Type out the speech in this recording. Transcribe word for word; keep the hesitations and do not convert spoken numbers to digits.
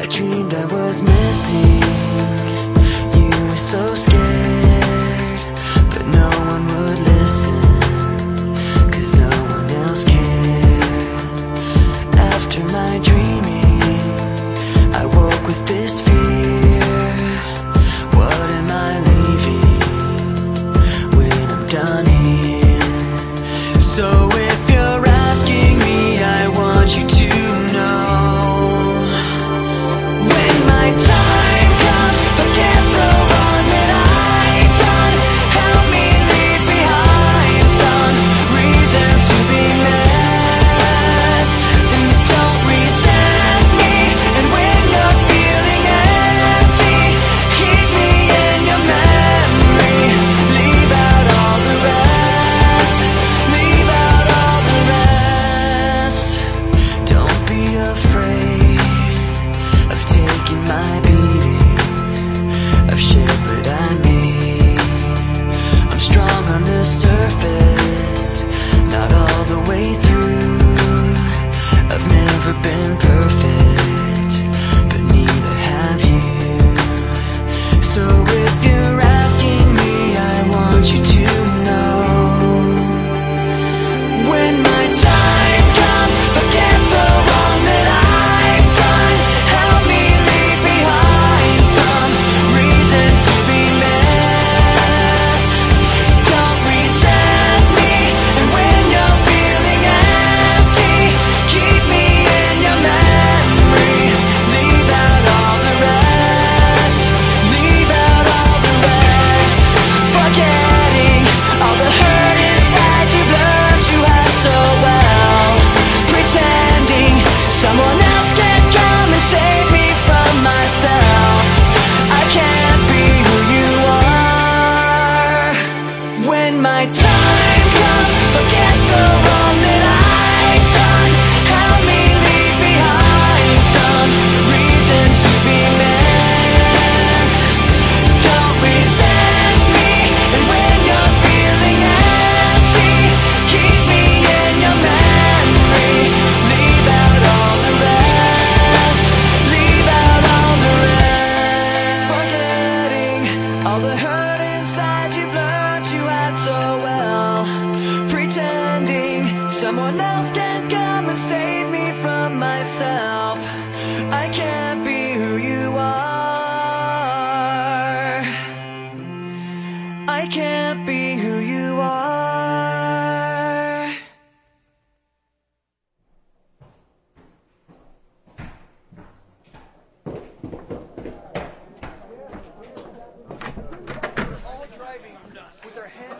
dreamed I was missing you, were so scared, but no one would listen, 'cause no one else cared. After my dreaming, I woke with this fear. What am I leaving when I'm done here? So if you're asking me, I want you to know, when my time comes, forget the wrong that I've done. Help me leave behind some reasons to be missed, and don't resent me. And when you're feeling empty, keep me in your memory. Leave out all the rest. Leave out all the rest. Don't be afraid of taking my beating, of shit that I made. I'm strong on the surface, not all the way through. I've never been perfect, but neither have you. So if you're asking me, I want you to know, when my time comes, forget the wrong that I've done. Help me leave behind some reasons to be missed. Don't resent me. And when you're feeling empty, keep me in your memory. Leave out all the rest. Leave out all the rest. Forgetting all the hurt inside you've learned you had so well. Pretending someone else can come and save me from myself. I can't be who you are. When my time comes, forget the wrong that I've done. Help me leave behind some reasons to be missed. Don't resent me. And when you're feeling empty, keep me in your memory. Leave out all the rest. Leave out all the rest. Forgetting all the hurt inside you've learned you had so well. Pretending someone else can come and save me from myself. I can't be who you are. I can't be who you are.